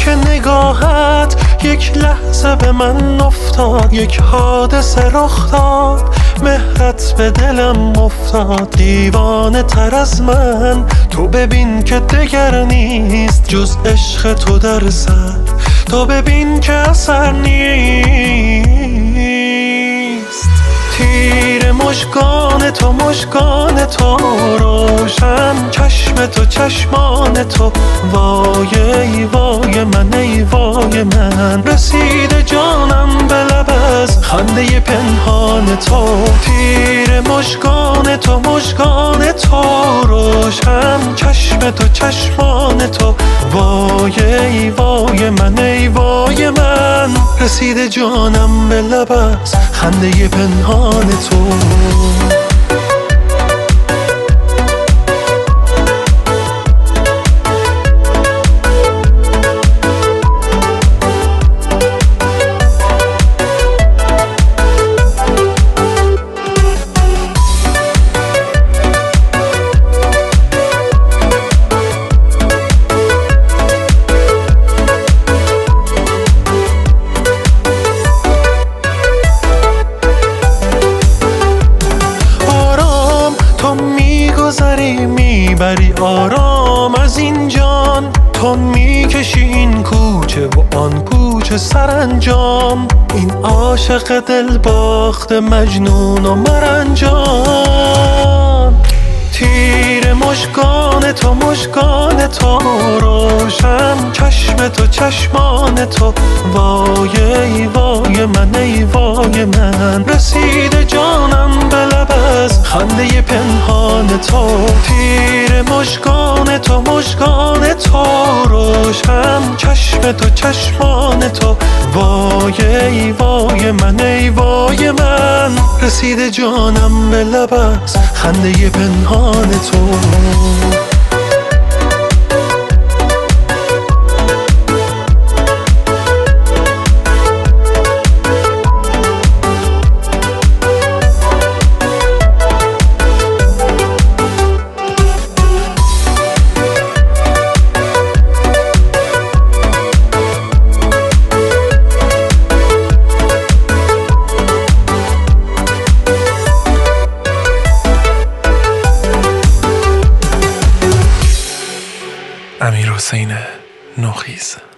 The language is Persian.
که نگاهت یک لحظه به من افتاد، یک حادثه رخ داد، مهرت به دلم افتاد. دیوانه تر از من تو ببین که دگر نیست جز عشق تو در سر، تو ببین که اثر نیست. تیر مژگان تو، مژگان تو روشن، چشم تو چشمان تو، وای ای وای من ای وای من. رسیده جانم به لب از خنده پنهان تو. تیر مژگان تو، مژگان تو روشن، چشم تو چشمان تو، وای ای وای من ای وای من. رسیده جانم به لب از خنده پنهان تو. میبری آرام از این جان، تو میکشی این کوچه و آن کوچه سرانجام. این عاشق دل باخته مجنون و مرنجان. تیر مژگان تو، مژگان تو روشن، چشم تو چشمان تو، وای ای وای من ای وای من. رسیده جانم به لب از خنده پنهان تو. تیر مژگان تو، مژگان تو روشن، چشم تو چشمان تو، وای ای وای من ای وای من. رسیده جانم به لب از خنده پنهان تو. امیرحسین نوخیز.